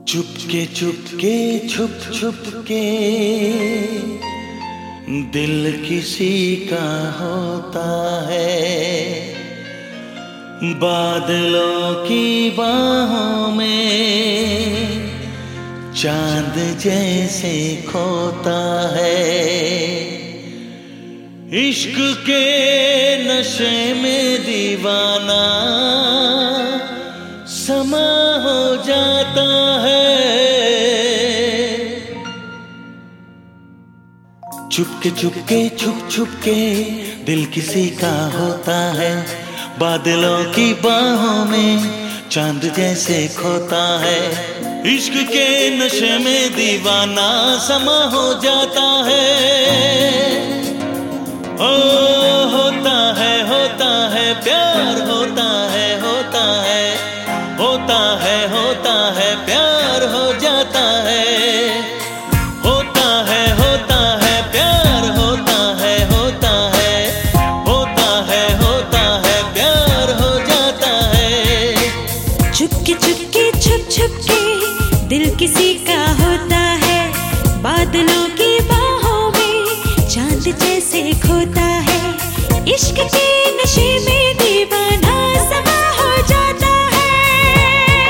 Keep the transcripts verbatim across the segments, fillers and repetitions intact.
चुपके चुपके छुप छुप के दिल किसी का होता है, बादलों की बाहों में चांद जैसे खोता है। इश्क के नशे में दीवाना समा हो जाता है। चुपके चुपके छुप छुप के दिल किसी का होता है, बादलों की बाहों में चांद जैसे खोता है। इश्क के नशे में दीवाना समा हो जाता है। ओ होता है होता है प्यार, होता है होता है होता है होता है प्यार हो जाता है। होता है होता है प्यार, होता है होता है होता है होता है प्यार हो जाता है। चुपके चुपके छुप छुप के दिल किसी का होता है, बादलों की बाहों में चांद जैसे खोता है। इश्क के नशे में दीवाना समा हो जाता है।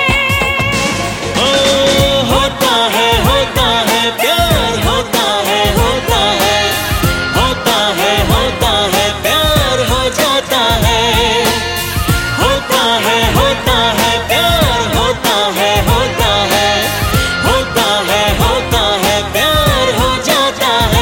ओ होता है होता है प्यार, होता है होता है होता है होता है प्यार हो जाता है। होता है होता है प्यार, होता है होता है होता है होता है प्यार हो जाता है।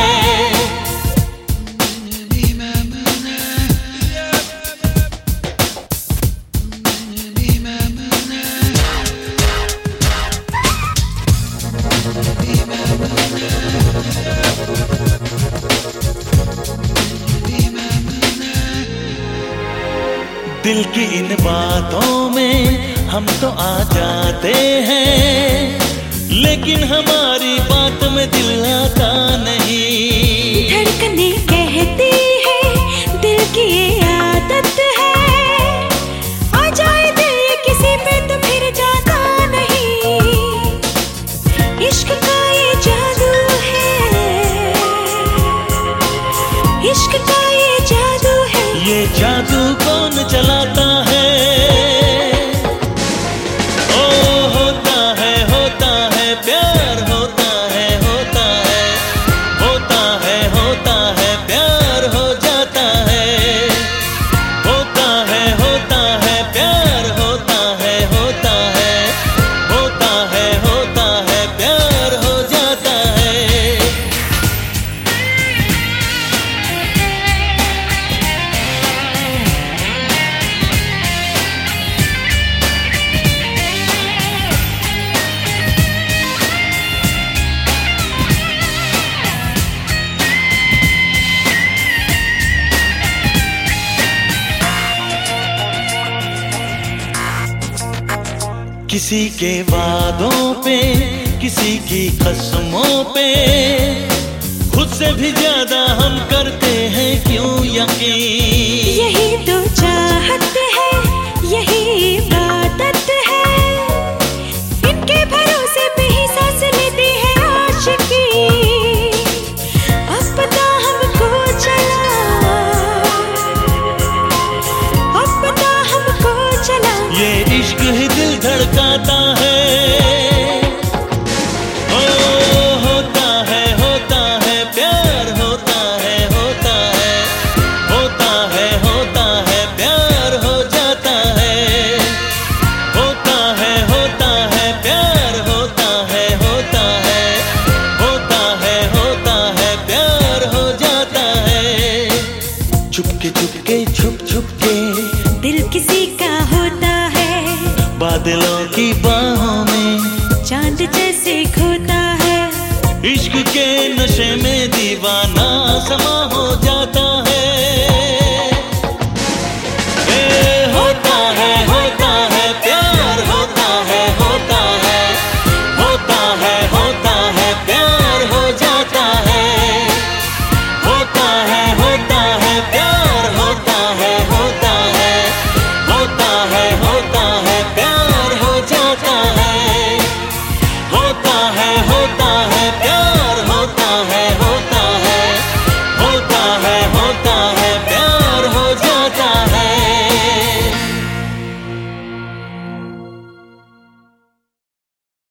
दिल की इन बातों में हम तो आ जाते हैं, लेकिन हमारी बात में दिल आता नहीं। धड़कने कहती है दिल की ये आदत है, आ जाए दिल किसी पे तो फिर जाता नहीं। इश्क का ये जादू है, इश्क का ये जादू है। ये जादू कौन चलाता है? ओ होता है होता है प्यार, होता है होता है होता है होता है प्यार हो जाता है। होता है होता है प्यार, होता है होता है होता है होता है प्यार हो जाता है। किसी के वादों पे, किसी की कसमों पे, खुद से भी ज्यादा हम करते हैं क्यों यकीन। यही तो चाहत है, यही इबादत है, इनके भरोसे पे ही सांस लेती है आशिकी। अब पता हमको चला, अब पता हमको चला, ये इश्क ही दिल धड़काता है। ओ होता है होता है प्यार, होता है होता है होता है होता है प्यार हो जाता है। होता है होता है प्यार, होता है होता है होता है होता है प्यार हो जाता है। चुपके चुपके छुप छुप के दिल किसी का होता है, बादलों की बाहों में चांद जैसे खोता है। इश्क के नशे में दीवाना समा हो